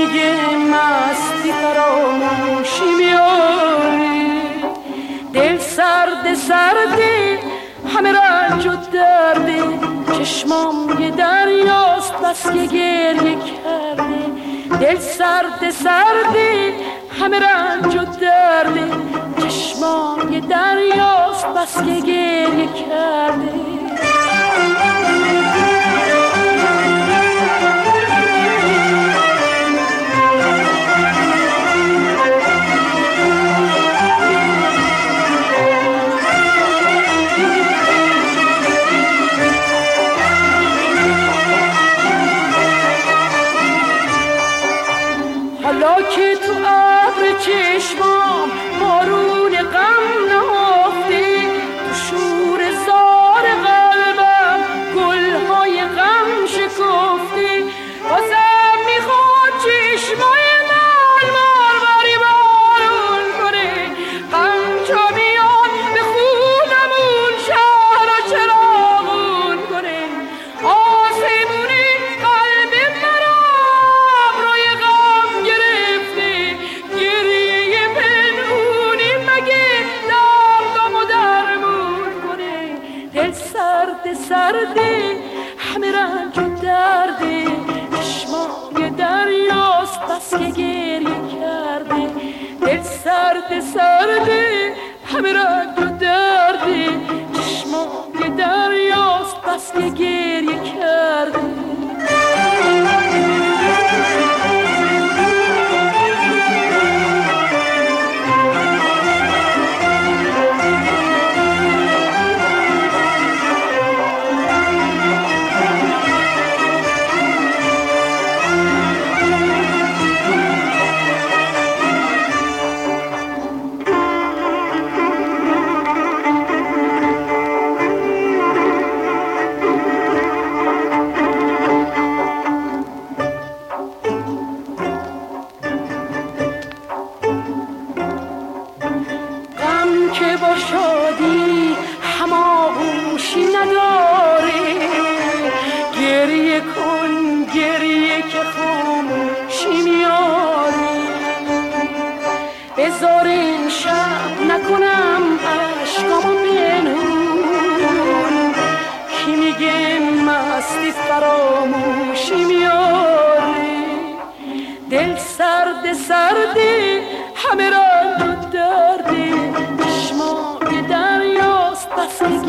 میگه مستی فراموشی میاری، دل سرد سردی همه رنج و درده، چشمام یه دریاست بس که گریه کرده، دل سرد سردی همه رنج و درده، چشمام یه دریاست بس که گریه کرده. حالا که تو ابر چشمام بارون غم نهفته، تو شور زار قلبم گلهای غم شکفته، بازم میخواد چشمای من باری بارون کنه، غم چو میاد به خونمون شهر و چراغون کنه، آسمونی قلب مرا روی غم گرفته، گریه پنهونی مگه دردمو درمون کنه، دل سرد سردی همه رنج و درده، چشمای دریاست بس که گریه کرده، دل سرد سردی همه رنج و درده، چشمای دریاست بس که گریه کرده. که با شادی هماغوشی نداره، گریه کن گریه که خاموشی میاره، بذار این شب نکنم عشقامو پنهون، کی میگه مستی فراموشی میاره، دل سرد سردی همه را درده، چشمای دریاست بس